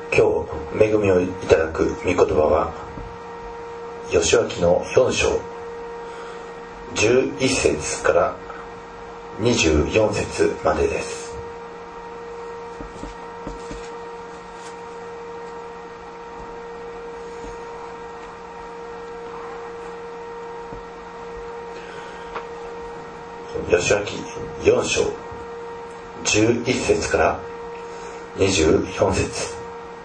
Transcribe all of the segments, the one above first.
今日恵みをいただく御言葉は義明の4章11節から24節までです。義明4章11節から24節。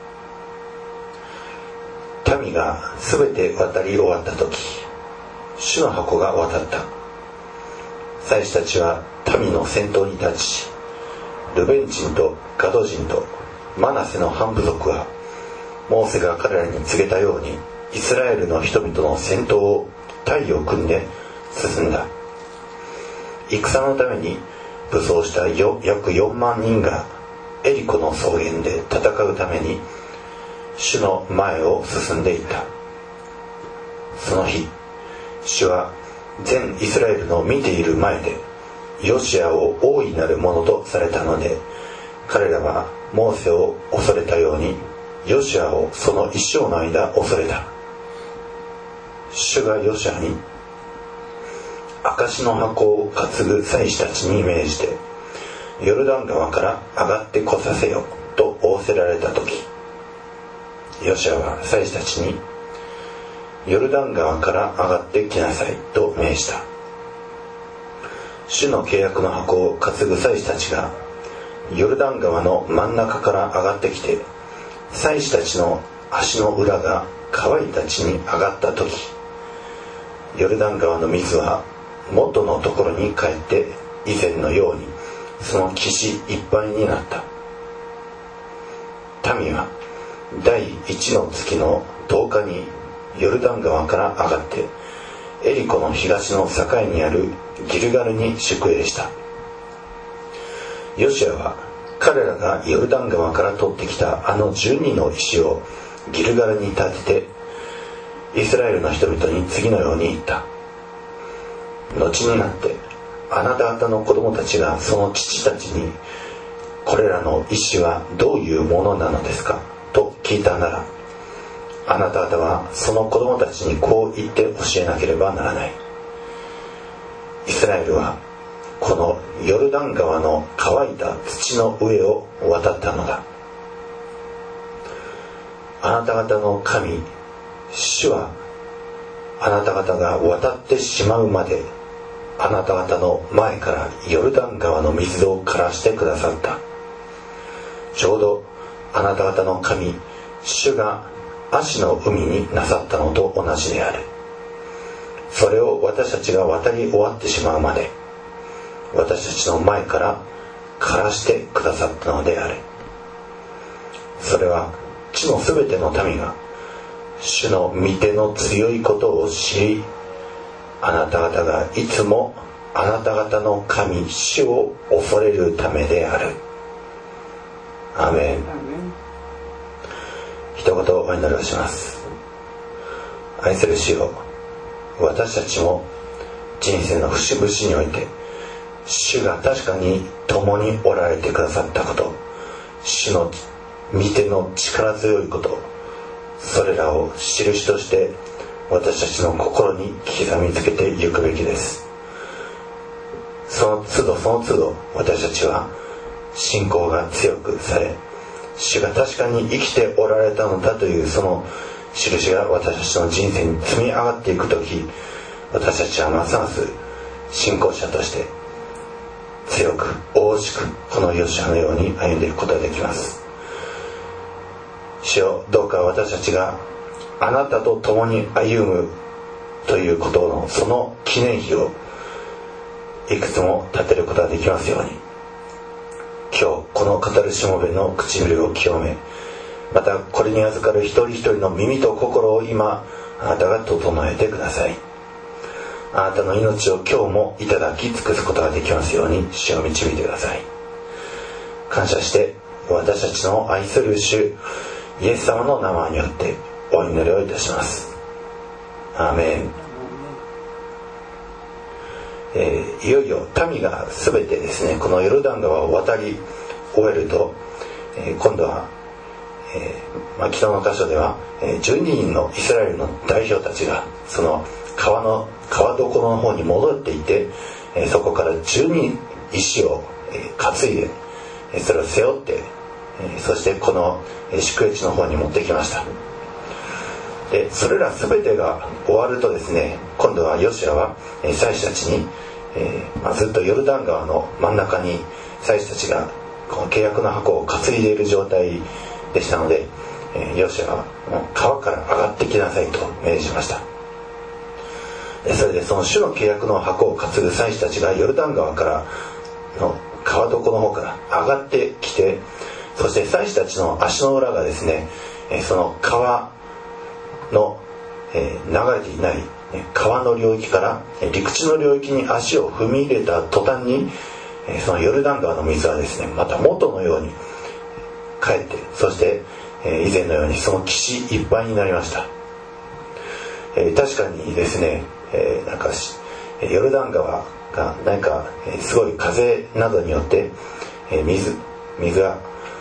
民がすべて渡り終わった時、主の箱が渡った。祭司たちは民の先頭に立ち、ルベン人とガド人とマナセの半部族はモーセが彼らに告げたようにイスラエルの人々の先頭を隊を組んで進んだ。戦のために武装した約4万人がエリコの草原で戦うために主の前を進んでいった。その日、主は全イスラエルの見ている前でヨシアを大いなるものとされたので、彼らはモーセを恐れたようにヨシアをその一生の間恐れた。主がヨシアに証の箱を担ぐ祭司たちに命じて、ヨルダン川から上がってこさせよと仰せられた時、ヨシアは祭司たちにヨルダン川から上がってきなさいと命じた。主の契約の箱を担ぐ祭司たちがヨルダン川の真ん中から上がってきて、祭司たちの足の裏が乾いた地に上がった時、ヨルダン川の水は元のところに帰って以前のようにその岸いっぱいになった。民は第1の月の10日にヨルダン川から上がってエリコの東の境にあるギルガルに宿営した。ヨシアは彼らがヨルダン川から取ってきたあの12の石をギルガルに立てて、イスラエルの人々に次のように言った。後になってあなた方の子供たちがその父たちに、これらの石はどういうものなのですかと聞いたなら、あなた方はその子供たちにこう言って教えなければならない。イスラエルはこのヨルダン川の乾いた土の上を渡ったのだ。あなた方の神主はあなた方が渡ってしまうまであなた方の前からヨルダン川の水を枯らしてくださった。ちょうどあなた方の神主が葦の海になさったのと同じである。それを私たちが渡り終わってしまうまで私たちの前から枯らしてくださったのである。それは地のすべての民が主の御手の強いことを知り、あなた方がいつもあなた方の神主を恐れるためである。アーメン。一言お祈りをします。愛する主よ、私たちも人生の節々において主が確かに共におられてくださったこと、主の御手の力強いこと、それらを印として私たちの心に刻みつけていくべきです。その都度その都度私たちは信仰が強くされ、主が確かに生きておられたのだというその印が私たちの人生に積み上がっていくとき、私たちはますます信仰者として強く大しくこのヨシュアのように歩んでいくことができます。主よ、どうか私たちがあなたと共に歩むということのその記念碑をいくつも立てることができますように、今日この語るしもべの唇を清め、またこれに預かる一人一人の耳と心を今あなたが整えてください。あなたの命を今日もいただき尽くすことができますように主を導いてください。感謝して私たちの愛する主イエス様の名前によってお祈りをいたします。アーメン。いよいよ民が全てですね、このヨルダン川を渡り終えると、今度は北の箇所では、12人のイスラエルの代表たちがその川床の方に戻っていて、そこから12石を担いで、それを背負って、そしてこの宿営地の方に持ってきました。でそれら全てが終わるとですね、今度はヨシュアは祭司たちに、ずっとヨルダン川の真ん中に祭司たちがこの契約の箱を担いでいる状態でしたので、ヨシュアは川から上がってきなさいと命じました。それでその主の契約の箱を担ぐ祭司たちがヨルダン川からの川床の方から上がってきて、そして祭司たちの足の裏がですね、その川の流れていない川の領域から陸地の領域に足を踏み入れた途端に、そのヨルダン川の水はですね、また元のように帰って、そして以前のようにその岸いっぱいになりました。確かにですね、ヨルダン川がすごい風などによって水が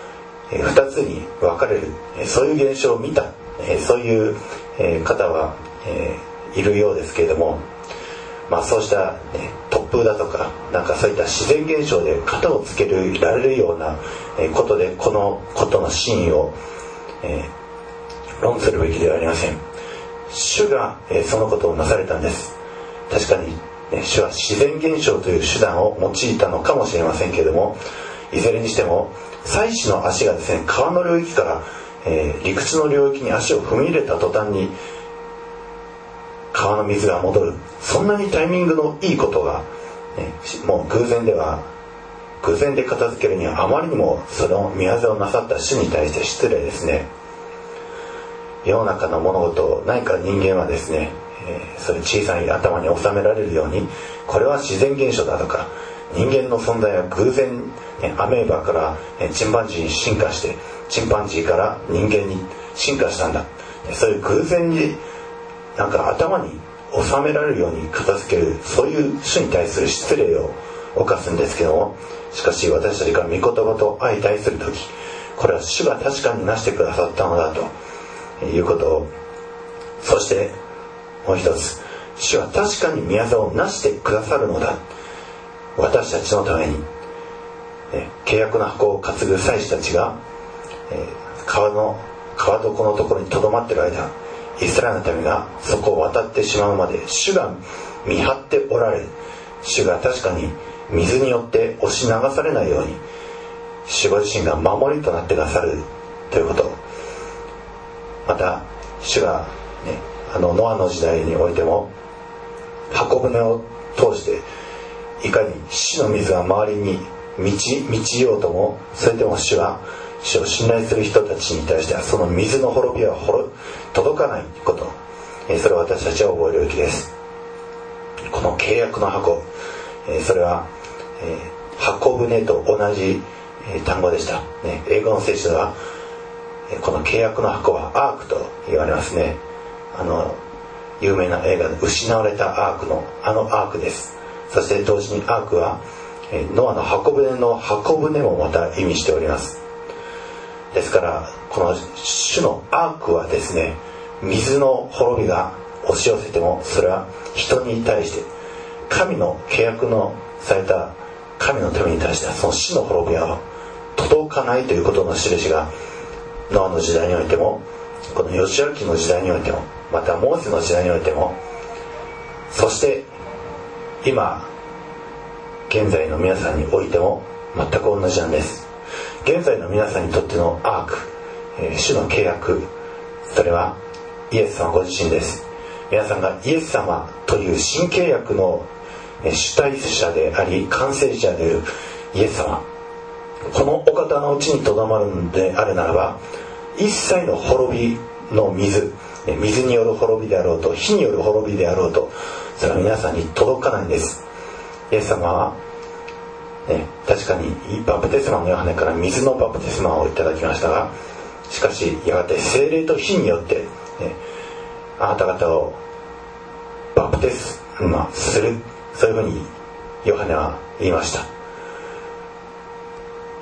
2つに分かれる、そういう現象を見た、そういう方はいるようですけれども、そうした、突風だとかそういった自然現象で型をつけられるようなことでこのことの真意を論するべきではありません。主がそのことをなされたんです。確かに主は自然現象という手段を用いたのかもしれませんけれども、いずれにしても祭司の足がですね、川の領域から、陸地の領域に足を踏み入れた途端に川の水が戻る、そんなにタイミングのいいことが、もう偶然で片付けるにはあまりにもその御業をなさった主に対して失礼ですね。世の中の物事を何か人間はですね、それ小さい頭に収められるように、これは自然現象だとか、人間の存在は偶然、アメーバからチンパンジーに進化して、チンパンジーから人間に進化したんだ、そういう偶然に頭に収められるように片付ける、そういう主に対する失礼を犯すんですけども、しかし私たちが御言葉と相対するとき、これは主が確かになしてくださったのだということを、そしてもう一つ、主は確かに御業をなしてくださるのだ、私たちのために、契約の箱を担ぐ祭司たちが、川床のところにとどまっている間、イスラエルの民がそこを渡ってしまうまで主が見張っておられ、主が確かに水によって押し流されないように主ご自身が守りとなってくださるということ、また主が、ノアの時代においても箱舟を通していかに死の水が周りに満ちようとも、それでも主は主を信頼する人たちに対してはその水の滅びは届かないこと、それを私たちは覚えるべきです。この契約の箱、それは、箱舟と同じ単語でした、英語の聖書ではこの契約の箱はアークと言われますね。有名な映画で失われたアークのアークです。そして同時にアークはノアの箱舟の箱舟もまた意味しております。ですからこの主のアークはですね、水の滅びが押し寄せてもそれは人に対して、神の契約のされた神のために対してはその死の滅びは届かないということの印がノアの時代においても、このヨシュア記の時代においても、またモーセの時代においても、そして今現在の皆さんにおいても全く同じなんです。現在の皆さんにとってのアーク、主の契約、それはイエス様ご自身です。皆さんがイエス様という新契約の主体者であり完成者であるイエス様、このお方のうちにとどまるのであるならば、一切の滅びの水による滅びであろうと火による滅びであろうと、それは皆さんに届かないんです。イエス様は、確かにバプテスマのヨハネから水のバプテスマをいただきましたが、しかしやがて聖霊と火によって、あなた方をバプテスマする、そういうふうにヨハネは言いました。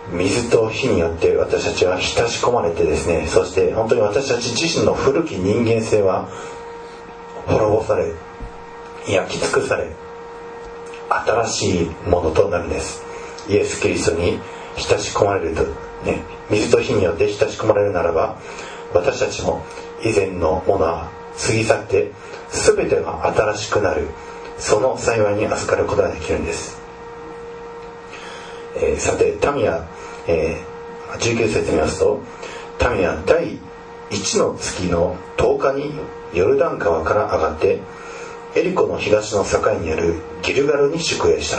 水と火によって私たちは浸し込まれてですね、そして本当に私たち自身の古き人間性は滅ぼされ、焼き尽くされ、新しいものとなるんです。イエス・キリストに浸し込まれるとね、水と火によって浸し込まれるならば、私たちも以前のものは過ぎ去って全てが新しくなる、その幸いに預かることができるんです。さて民は、19節見ますと、民は第1の月の10日にヨルダン川から上がってエリコの東の境にあるギルガルに宿営した。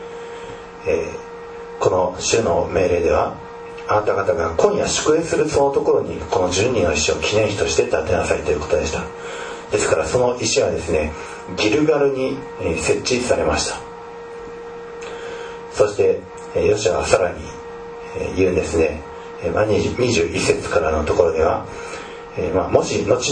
この主の命令では、あなた方が今夜宿営するそのところにこの12人の石を記念碑として建てなさいということでした。ですからその石はですね、ギルガルに設置されました。そしてヨシュアはさらに言うんですね。21節からのところでは、もし後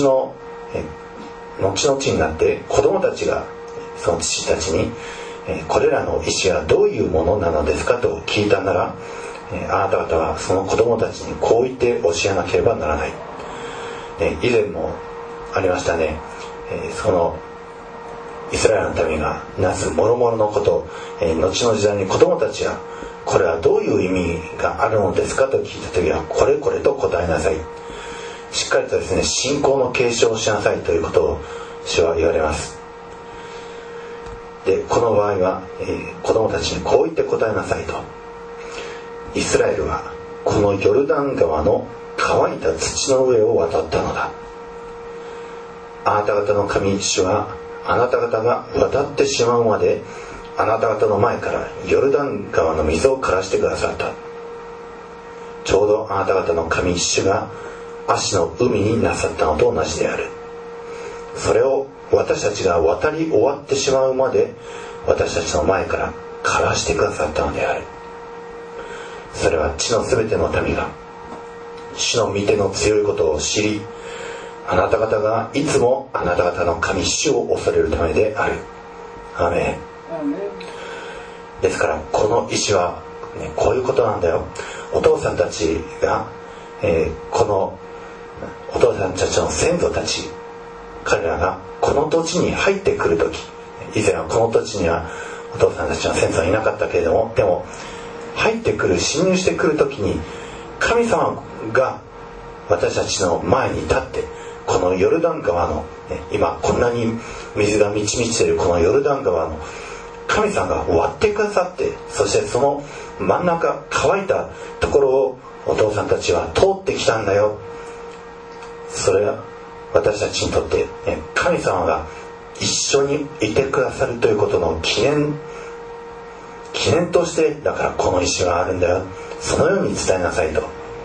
々になって子供たちがその父たちに、これらの石はどういうものなのですかと聞いたなら、あなた方はその子供たちにこう言って教えなければならない。以前もありましたね。そのイスラエルの民がなす諸々のこと、後の時代に子供たちはこれはどういう意味があるのですかと聞いた時は、これこれと答えなさい。しっかりとですね、信仰の継承をしなさいということを主は言われます。でこの場合は、子供たちにこう言って答えなさいと。イスラエルはこのヨルダン川の乾いた土の上を渡ったのだ。あなた方の神主はあなた方が渡ってしまうまであなた方の前からヨルダン川の水を枯らしてくださった。ちょうどあなた方の神主が足の海になさったのと同じである。それを私たちが渡り終わってしまうまで私たちの前から枯らしてくださったのである。それは地のすべての民が主の御手の強いことを知り、あなた方がいつもあなた方の神主を恐れるためである。アーメン。ですからこの石は、ね、こういうことなんだよ。お父さんたちが、このお父さんたちの先祖たち、彼らがこの土地に入ってくるとき、以前はこの土地にはお父さんたちの先祖はいなかったけれども、でも入ってくる、侵入してくるときに神様が私たちの前に立って、このヨルダン川の、今こんなに水が満ち満ちているこのヨルダン川の神様が割ってくださって、そしてその真ん中乾いたところをお父さんたちは通ってきたんだよ。それは私たちにとって、神様が一緒にいてくださるということの記念として、だからこの石はあるんだよ、そのように伝えなさいと。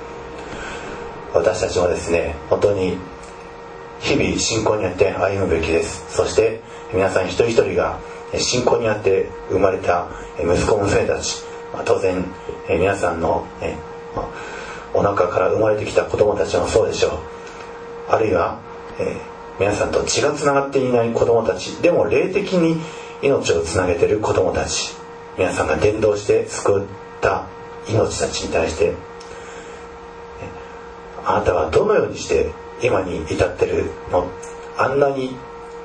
私たちもですね、本当に日々信仰にあって歩むべきです。そして皆さん一人一人が信仰にあって生まれた息子娘たち、当然皆さんのお腹から生まれてきた子供たちもそうでしょう。あるいは皆さんと血がつながっていない子供たちでも霊的に命をつなげている子供たち、皆さんが伝道して救った命たちに対して、あなたはどのようにして今に至ってるの？あんなに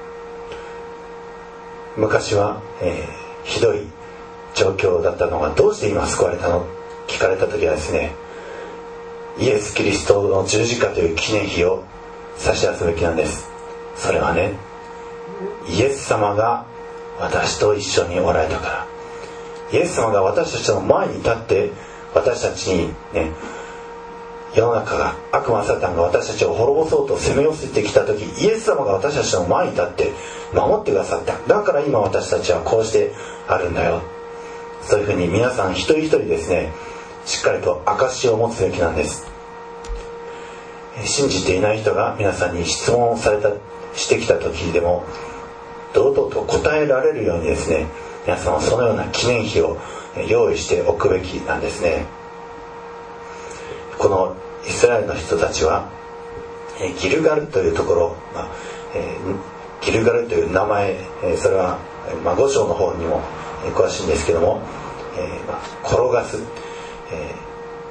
昔は、ひどい状況だったのがどうして今救われたの？聞かれた時はですね、イエス・キリストの十字架という記念碑を差し出すべきなんです。それはね、イエス様が私と一緒におられたから。イエス様が私たちの前に立って私たちにね、世の中が悪魔サタンが私たちを滅ぼそうと攻め寄せてきた時、イエス様が私たちの前に立って守ってくださった。だから今私たちはこうしてあるんだよ。そういうふうに皆さん一人一人ですね、しっかりと証を持つべきなんです。信じていない人が皆さんに質問をしてきた時でも堂々と答えられるようにですね、皆さんはそのような記念碑を用意しておくべきなんですね。このイスラエルの人たちはギルガルというところ、ギルガルという名前、それは5章の方にも詳しいんですけども、転がす、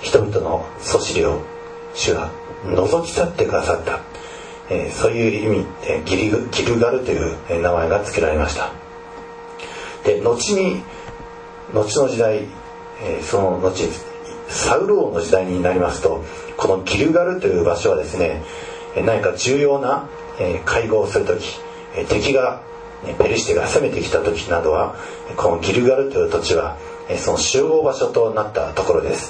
人々のそしりを主が覗き去ってくださった、そういう意味でギルガルという名前が付けられました。で後の時代、その後サウル王の時代になりますと、このギルガルという場所はですね、何か重要な会合をするとき、敵がペリシテが攻めてきた時などは、このギルガルという土地はその集合場所となったところです。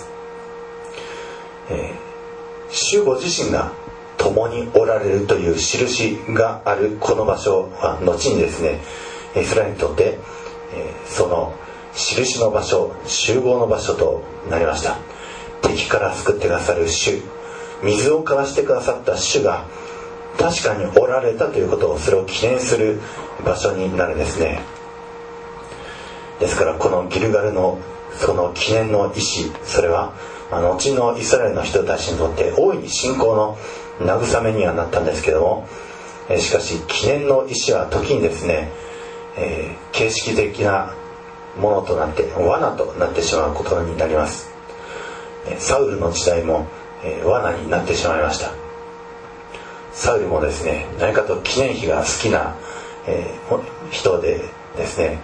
主ご自身が共におられるという印があるこの場所は、後にですねイスラエルにとってその印の場所、集合の場所となりました。敵から救ってくださる主、水を交わしてくださった主が確かにおられたということを、それを記念する場所になるんですね。ですからこのギルガルのその記念の石、それは後のイスラエルの人たちにとって大いに信仰の慰めにはなったんですけども、しかし記念の石は時にですね、形式的なものとなって罠となってしまうことになります。サウルの時代も罠になってしまいました。サウルもですね、何かと記念碑が好きな人でですね、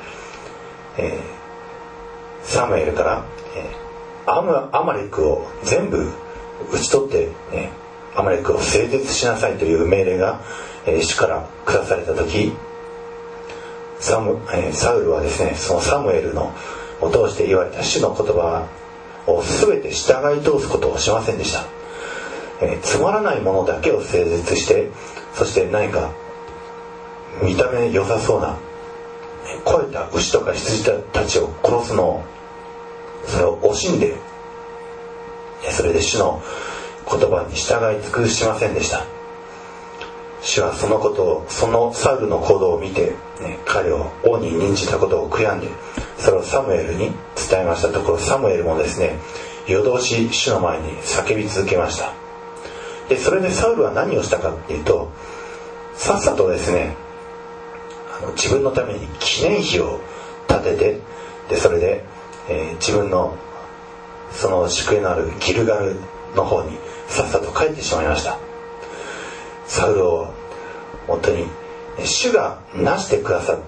サムエルからアマレクを全部討ち取って、アマレクを整絶しなさいという命令が主から下された時、サウルはですね、そのサムエルのを通して言われた主の言葉を全て従い通すことをしませんでした。つまらないものだけを整絶して、そして何か見た目良さそうな肥えた牛とか羊たちを殺すのを、それを惜しんで、それで主の言葉に従い尽くしませんでした。主はそのことを、そのサウルの行動を見て、彼を王に任じたことを悔やんで、それをサムエルに伝えましたところ、サムエルもですね、夜通し主の前に叫び続けました。でそれでサウルは何をしたかっていうと、さっさとですね、自分のために記念碑を建てて、でそれで、自分のその宿営のあるギルガルの方にさっさと帰ってしまいました。サウルを本当に主がなしてくださった、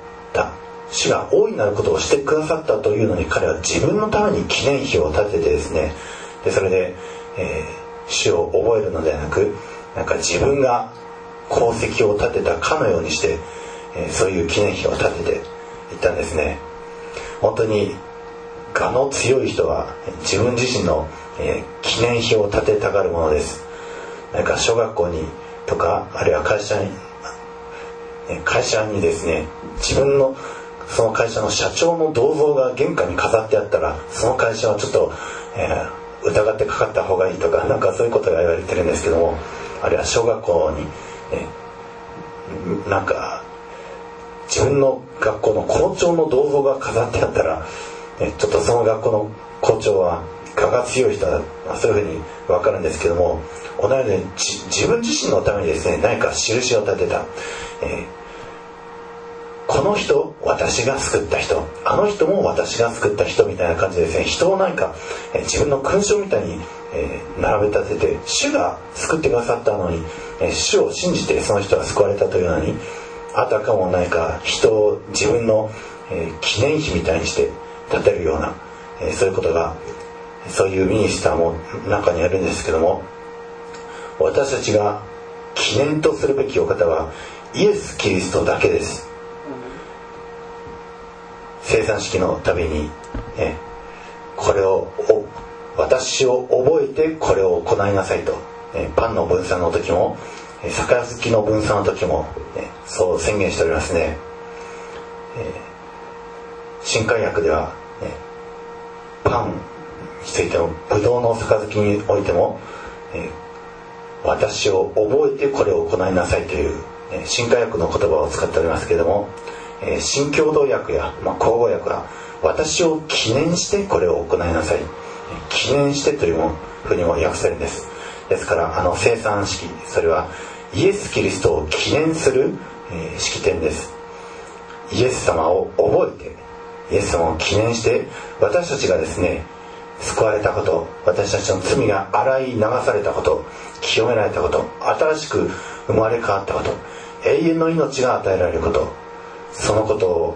主が大いなることをしてくださったというのに、彼は自分のために記念碑を建ててですね、でそれで、主を覚えるのではなく、なんか自分が功績を立てたかのようにして、そういう記念碑を立てていったんですね。本当に我の強い人は自分自身の、記念碑を立てたがるものです。なんか小学校にとか、あるいは会社にですね、自分のその会社の社長の銅像が玄関に飾ってあったら、その会社はちょっと、疑ってかかった方がいいとか、なんかそういうことが言われてるんですけども、あるいは小学校に、なんか自分の学校の校長の銅像が飾ってあったら、ちょっとその学校の校長は我が強い人だ、そういうふうに分かるんですけども、同じように自分自身のためにですね、何か印を立てた、この人私が救った人、あの人も私が救った人みたいな感じでですね、人を何か自分の勲章みたいに並べ立てて、主が救ってくださったのに、主を信じてその人は救われたというのに、あたかも何か人を自分の記念碑みたいにして立てるような、そういうことが、そういうミニスターも中にあるんですけども、私たちが記念とするべきお方はイエス・キリストだけです。生産式のたびに、これを私を覚えてこれを行いなさいと、パンの分散の時も杯の分散の時も、そう宣言しておりますね。新海訳では、パンについてもブドウの杯においても、私を覚えてこれを行いなさいという、新海訳の言葉を使っておりますけれども、新共同訳や、口語訳は私を記念してこれを行いなさい、記念してというふうにも訳されるんです。ですから生産式、それはイエス・キリストを記念する、式典です。イエス様を覚えて、イエス様を記念して、私たちがですね、 救われたこと、私たちの罪が洗い流されたこと、清められたこと、新しく生まれ変わったこと、永遠の命が与えられること、そのことを、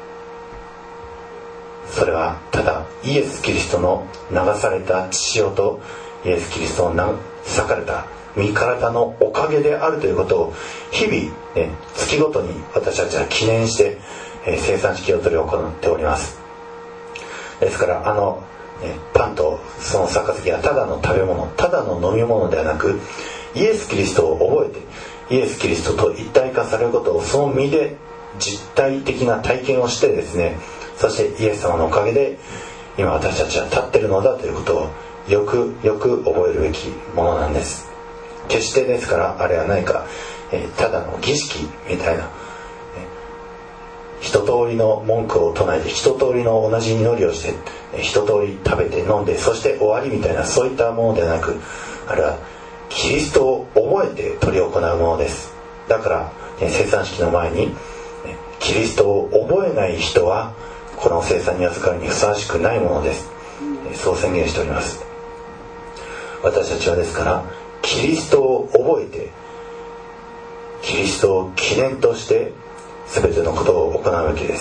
それはただイエス・キリストの流された血潮とイエス・キリストの裂かれた身体のおかげであるということを日々、月ごとに私たちは記念して、生産式を執り行っております。ですからパンとその杯はただの食べ物、ただの飲み物ではなく、イエス・キリストを覚えてイエス・キリストと一体化されることをその身で実体的な体験をしてですね、そしてイエス様のおかげで今私たちは立っているのだということをよくよく覚えるべきものなんです。決してですからあれは何か、ただの儀式みたいな、一通りの文句を唱えて一通りの同じ祈りをして一通り食べて飲んでそして終わりみたいな、そういったものではなく、あれはキリストを覚えて執り行うものです。だから、生産式の前にキリストを覚えない人はこの生産に預かるにふさわしくないものです。そう宣言しております。私たちはですからキリストを覚えてキリストを記念として全てのことを行うべきです。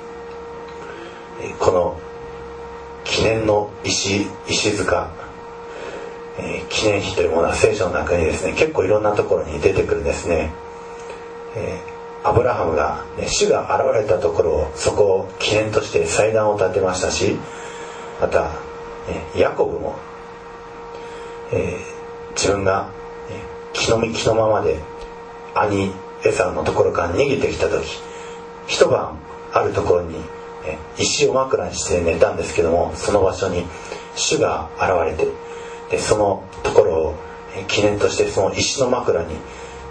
この記念の石塚、記念碑というものは聖書の中にですね、結構いろんなところに出てくるんですね。アブラハムが、主が現れたところをそこを記念として祭壇を建てましたし、またヤコブも、自分が気の身気のままで兄エサウのところから逃げてきた時、一晩あるところに石を枕にして寝たんですけども、その場所に主が現れて、でそのところを記念としてその石の枕に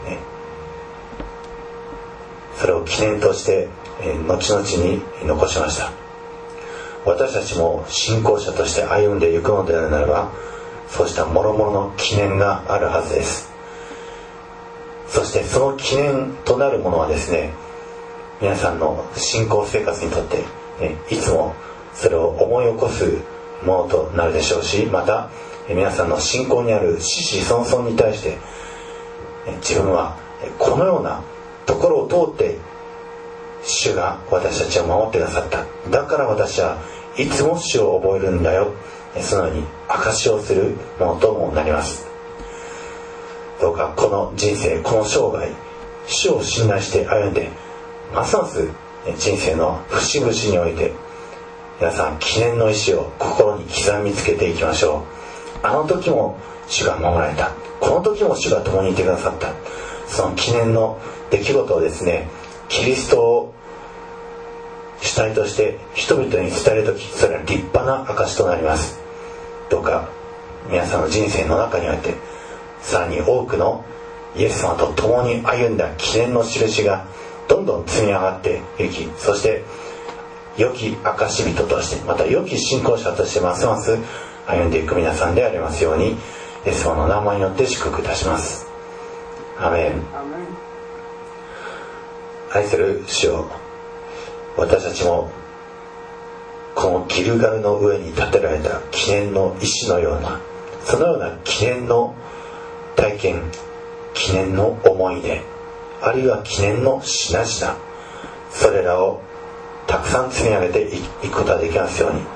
それを記念として後々に残しました。私たちも信仰者として歩んでいくのであるならば、そうした諸々の記念があるはずです。そしてその記念となるものはですね、皆さんの信仰生活にとっていつもそれを思い起こすものとなるでしょうし、また皆さんの信仰にある子々孫々に対して自分はこのようなところを通って主が私たちを守ってくださった、だから私はいつも主を覚えるんだよ、そのように証しをするものともなります。どうかこの人生、この生涯、主を信頼して歩んで、ますます人生の節々において皆さん記念の石を心に刻みつけていきましょう。あの時も主が守られた、この時も主が共にいてくださった、その記念の出来事をですね、キリストを主体として人々に伝える時、それは立派な証となります。どうか皆さんの人生の中においてさらに多くのイエス様と共に歩んだ記念の印がどんどん積み上がっていき、そして良き証人として、また良き信仰者としてますます歩んでいく皆さんでありますように、イエス様の名前によって祝福いたします。アメン。愛する主よ、私たちもこのギルガルの上に建てられた記念の石のような、そのような記念の体験、記念の思い出、あるいは記念の品々、それらをたくさん積み上げていくことができますように、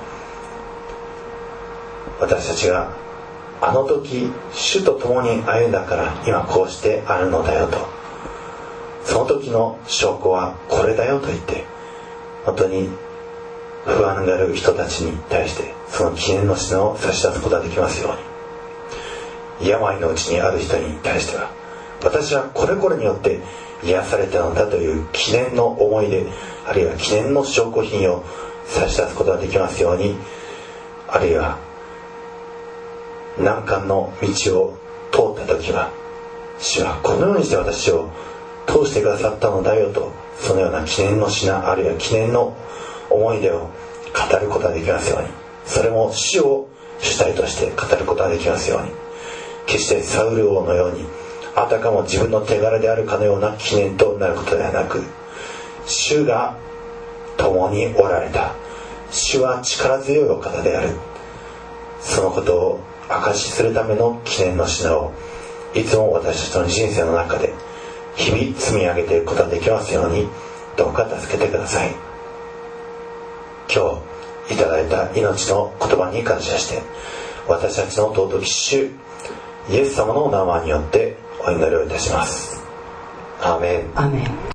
私たちがあの時主と共に歩んだから今こうしてあるのだよと、その時の証拠はこれだよと言って、本当に不安がある人たちに対してその記念の品を差し出すことができますように、病のうちにある人に対しては私はこれこれによって癒されたのだという記念の思い出、あるいは記念の証拠品を差し出すことができますように、あるいは難関の道を通った時は主はこのようにして私を通してくださったのだよと、そのような記念の品、あるいは記念の思い出を語ることができますように、それも主を主体として語ることができますように、決してサウル王のようにあたかも自分の手柄であるかのような記念となることではなく、主が共におられた、主は力強いお方である、 そのことを証しするための記念の品をいつも私たちの人生の中で日々積み上げていくことができますように、どうか助けてください。今日いただいた命の言葉に感謝して、私たちの尊き主イエス様の名前によってお祈りをいたします。アーメン。 アーメン。